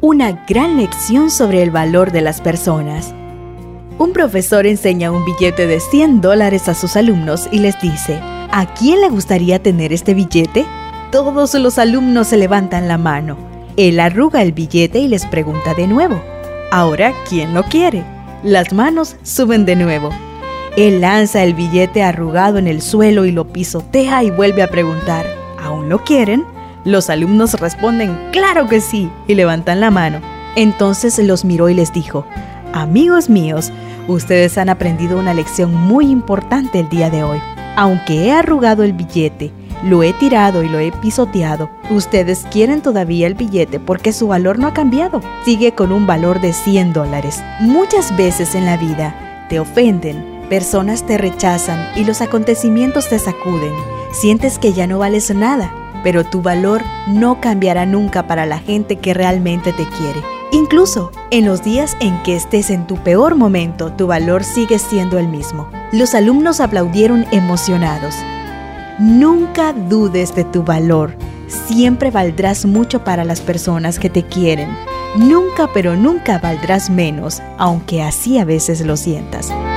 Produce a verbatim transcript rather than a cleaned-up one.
Una gran lección sobre el valor de las personas. Un profesor enseña un billete de cien dólares a sus alumnos y les dice: ¿a quién le gustaría tener este billete? Todos los alumnos se levantan la mano. Él arruga el billete y les pregunta de nuevo: ¿ahora quién lo quiere? Las manos suben de nuevo. Él lanza el billete arrugado en el suelo y lo pisotea y vuelve a preguntar: ¿aún lo quieren? Los alumnos responden: ¡claro que sí!, y levantan la mano. Entonces los miró y les dijo: amigos míos, ustedes han aprendido una lección muy importante el día de hoy. Aunque he arrugado el billete, lo he tirado y lo he pisoteado, ustedes quieren todavía el billete porque su valor no ha cambiado. Sigue con un valor de cien dólares. Muchas veces en la vida te ofenden, personas te rechazan y los acontecimientos te sacuden. Sientes que ya no vales nada, pero tu valor no cambiará nunca para la gente que realmente te quiere. Incluso en los días en que estés en tu peor momento, tu valor sigue siendo el mismo. Los alumnos aplaudieron emocionados. Nunca dudes de tu valor. Siempre valdrás mucho para las personas que te quieren. Nunca, pero nunca valdrás menos, aunque así a veces lo sientas.